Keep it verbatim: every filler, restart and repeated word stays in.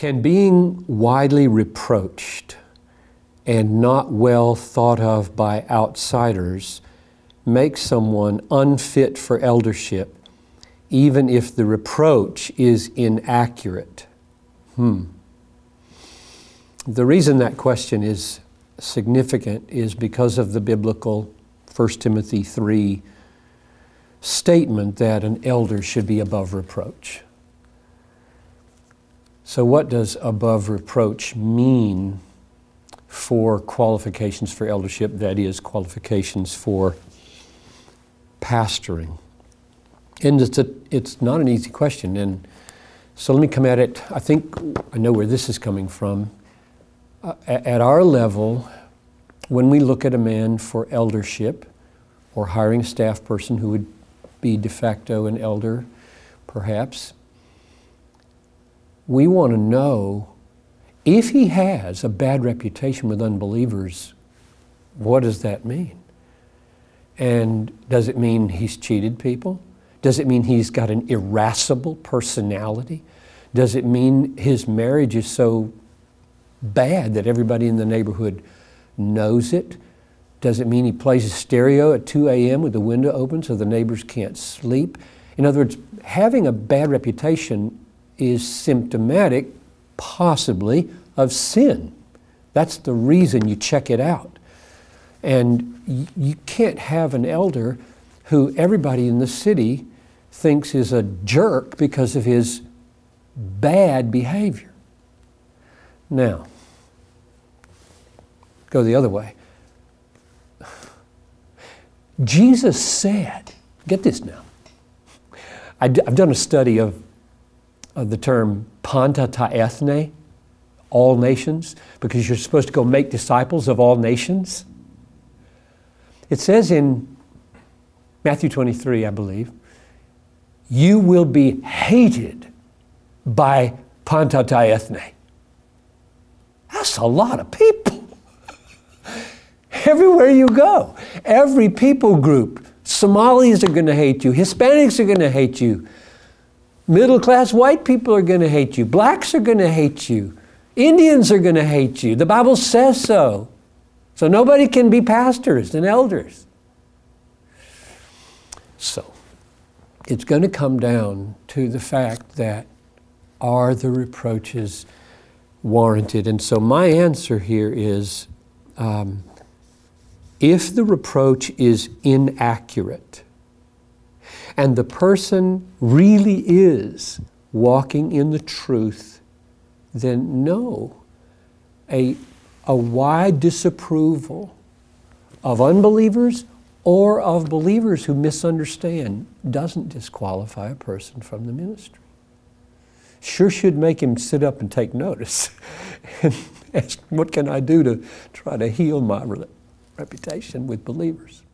Can being widely reproached and not well thought of by outsiders make someone unfit for eldership, even if the reproach is inaccurate? Hmm. The reason that question is significant is because of the biblical First Timothy three statement that an elder should be above reproach. So what does above reproach mean for qualifications for eldership, that is, qualifications for pastoring? And it's, a, it's not an easy question. And so let me come at it. I think I know where this is coming from. Uh, at our level, when we look at a man for eldership or hiring a staff person who would be de facto an elder, perhaps, we want to know if he has a bad reputation with unbelievers, what does that mean? And does it mean he's cheated people? Does it mean he's got an irascible personality? Does it mean his marriage is so bad that everybody in the neighborhood knows it? Does it mean he plays a stereo at two a.m. with the window open so the neighbors can't sleep? In other words, having a bad reputation is symptomatic, possibly, of sin. That's the reason you check it out. And y- you can't have an elder who everybody in the city thinks is a jerk because of his bad behavior. Now, go the other way. Jesus said, get this now, I d- I've done a study of of the term panta ta ethne, all nations, because you're supposed to go make disciples of all nations. It says in Matthew twenty-three, I believe, you will be hated by panta ta ethne. That's a lot of people. Everywhere you go, every people group, Somalis are going to hate you, Hispanics are going to hate you, middle-class white people are going to hate you. Blacks are going to hate you. Indians are going to hate you. The Bible says so. So nobody can be pastors and elders. So it's going to come down to the fact that are the reproaches warranted? And so my answer here is, um, if the reproach is inaccurate, and the person really is walking in the truth, then no, a, a wide disapproval of unbelievers or of believers who misunderstand doesn't disqualify a person from the ministry. Sure should make him sit up and take notice and ask, what can I do to try to heal my re- reputation with believers?